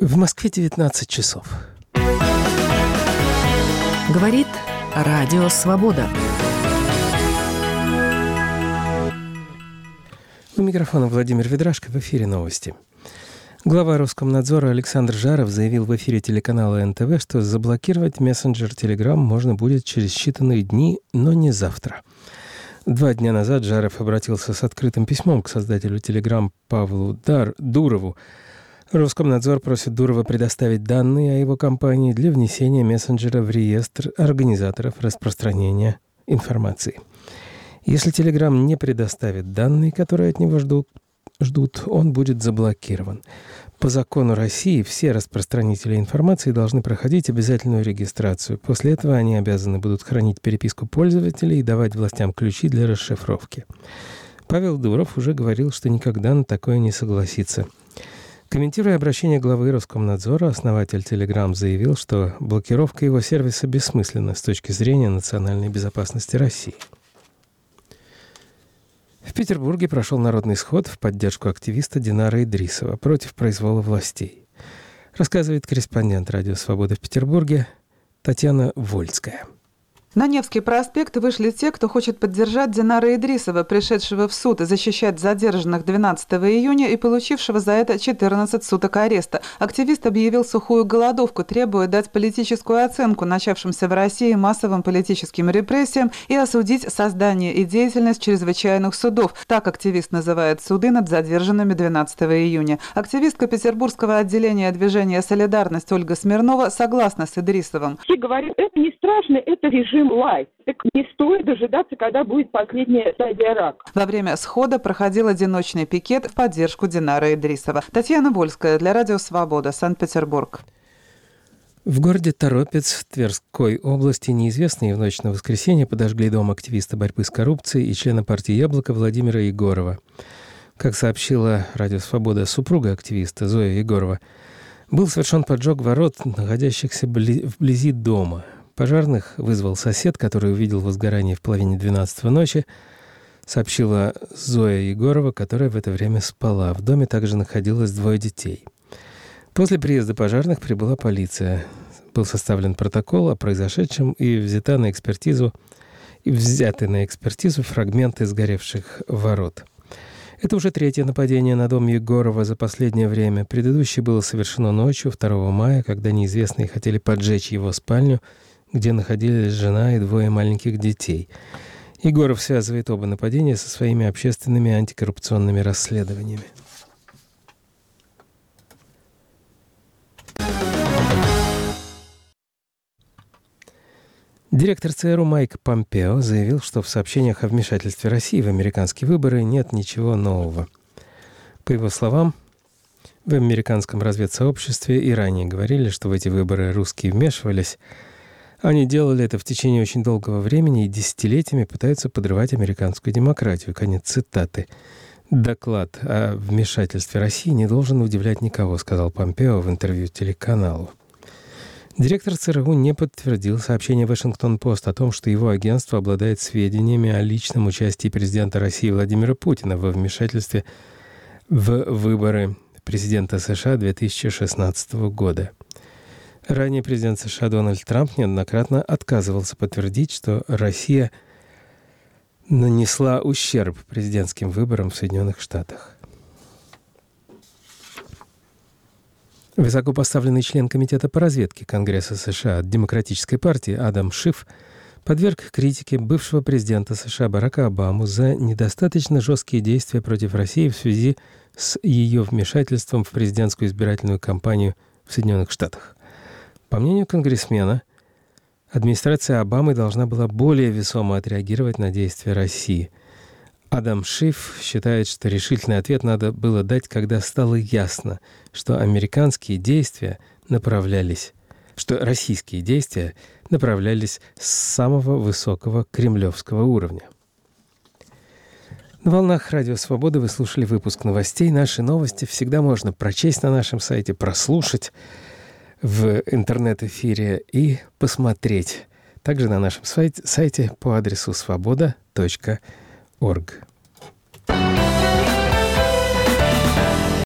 В Москве 19 часов. Говорит Радио Свобода. У микрофона Владимир Ведрашко, в эфире новости. Глава Роскомнадзора Александр Жаров заявил в эфире телеканала НТВ, что заблокировать мессенджер Telegram можно будет через считанные дни, но не завтра. 2 дня назад Жаров обратился с открытым письмом к создателю Telegram Павлу Дурову. Роскомнадзор просит Дурова предоставить данные о его компании для внесения мессенджера в реестр организаторов распространения информации. Если Telegram не предоставит данные, которые от него ждут, он будет заблокирован. По закону России все распространители информации должны проходить обязательную регистрацию. После этого они обязаны будут хранить переписку пользователей и давать властям ключи для расшифровки. Павел Дуров уже говорил, что никогда на такое не согласится. Комментируя обращение главы Роскомнадзора, основатель Telegram заявил, что блокировка его сервиса бессмысленна с точки зрения национальной безопасности России. В Петербурге прошел народный сход в поддержку активиста Динара Идрисова против произвола властей. Рассказывает корреспондент Радио Свобода в Петербурге Татьяна Вольская. На Невский проспект вышли те, кто хочет поддержать Динара Идрисова, пришедшего в суд и защищать задержанных 12 июня и получившего за это 14 суток ареста. Активист объявил сухую голодовку, требуя дать политическую оценку начавшимся в России массовым политическим репрессиям и осудить создание и деятельность чрезвычайных судов. Так активист называет суды над задержанными 12 июня. Активистка петербургского отделения движения «Солидарность» Ольга Смирнова согласна с Идрисовым. Все говорят, это не страшно, это режим лайт. Так не стоит дожидаться, когда будет последняя стадия рака. Во время схода проходил одиночный пикет в поддержку Динара Идрисова. Татьяна Вольская для Радио Свобода, Санкт-Петербург. В городе Торопец Тверской области неизвестные в ночь на воскресенье подожгли дом активиста борьбы с коррупцией и члена партии «Яблоко» Владимира Егорова. Как сообщила Радио Свобода супруга активиста Зоя Егорова, был совершен поджог ворот, находящихся вблизи дома. Пожарных вызвал сосед, который увидел возгорание в половине 12 ночи, сообщила Зоя Егорова, которая в это время спала. В доме также находилось 2 детей. После приезда пожарных прибыла полиция. Был составлен протокол о произошедшем и взяты на экспертизу фрагменты сгоревших ворот. Это уже 3-е нападение на дом Егорова за последнее время. Предыдущее было совершено ночью 2 мая, когда неизвестные хотели поджечь его спальню, где находились жена и 2 маленьких детей. Егоров связывает оба нападения со своими общественными антикоррупционными расследованиями. Директор ЦРУ Майк Помпео заявил, что в сообщениях о вмешательстве России в американские выборы нет ничего нового. По его словам, в американском разведсообществе и ранее говорили, что в эти выборы русские вмешивались. Они делали это в течение очень долгого времени и десятилетиями пытаются подрывать американскую демократию. Конец цитаты. Доклад о вмешательстве России не должен удивлять никого, сказал Помпео в интервью телеканалу. Директор ЦРУ не подтвердил сообщение «Вашингтон-Пост» о том, что его агентство обладает сведениями о личном участии президента России Владимира Путина во вмешательстве в выборы президента США 2016 года. Ранее президент США Дональд Трамп неоднократно отказывался подтвердить, что Россия нанесла ущерб президентским выборам в Соединенных Штатах. Высокопоставленный член Комитета по разведке Конгресса США от Демократической партии Адам Шиф подверг критике бывшего президента США Барака Обаму за недостаточно жесткие действия против России в связи с ее вмешательством в президентскую избирательную кампанию в Соединенных Штатах. По мнению конгрессмена, администрация Обамы должна была более весомо отреагировать на действия России. Адам Шиф считает, что решительный ответ надо было дать, когда стало ясно, что российские действия направлялись с самого высокого кремлевского уровня. На волнах Радио Свобода вы слушали выпуск новостей. Наши новости всегда можно прочесть на нашем сайте, прослушать в интернет-эфире и посмотреть также на нашем сайте по адресу svoboda.org.